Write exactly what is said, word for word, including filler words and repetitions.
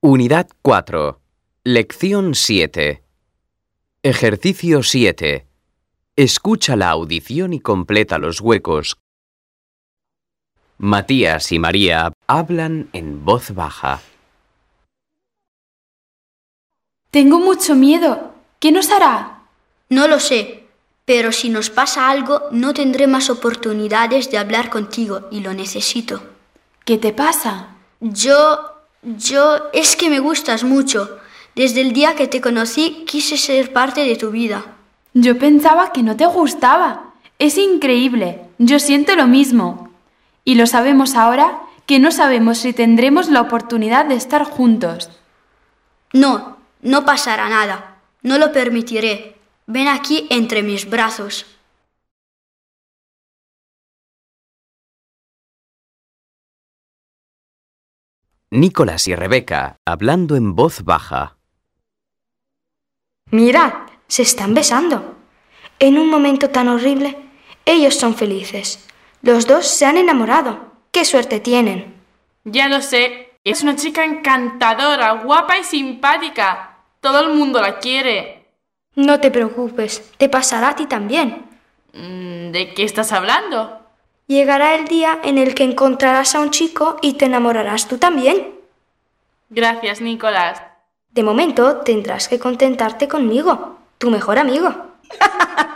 Unidad cuatro. Lección siete. Ejercicio siete. Escucha la audición y completa los huecos. Matías y María hablan en voz baja. Tengo mucho miedo. ¿Qué nos hará? No lo sé, pero si nos pasa algo no tendré más oportunidades de hablar contigo y lo necesito. ¿Qué te pasa? Yo... yo... es que me gustas mucho. Desde el día que te conocí quise ser parte de tu vida. Yo pensaba que no te gustaba. Es increíble. Yo siento lo mismo. Y lo sabemos ahora que no sabemos si tendremos la oportunidad de estar juntos. No, no pasará nada. No lo permitiré. Ven aquí entre mis brazos. Nicolás y Rebeca hablando en voz baja. Mirad, se están besando. En un momento tan horrible, ellos son felices. Los dos se han enamorado. ¡Qué suerte tienen! Ya lo sé. Es una chica encantadora, guapa y simpática. Todo el mundo la quiere. No te preocupes, te pasará a ti también. ¿De qué estás hablando? Llegará el día en el que encontrarás a un chico y te enamorarás tú también. Gracias, Nicolás. De momento tendrás que contentarte conmigo, tu mejor amigo.